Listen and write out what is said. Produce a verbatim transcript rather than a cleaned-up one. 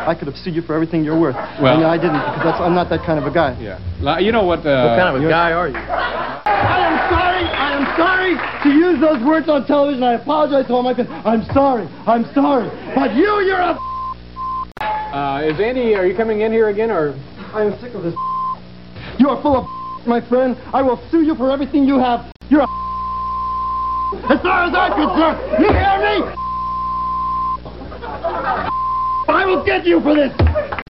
I could have sued you for everything you're worth. Well, and I didn't, because that's, I'm not that kind of a guy. Yeah. You know what... Uh, what kind of a guy are you? I am sorry. I am sorry to use those words on television. I apologize to all my fans. I'm sorry. I'm sorry. But you, you're a... Uh, is Andy, are you coming in here again, or...? I am sick of this. You are full of my friend. I will sue you for everything you have. You're a... As far as I'm concerned, you hear me? I will get you for this.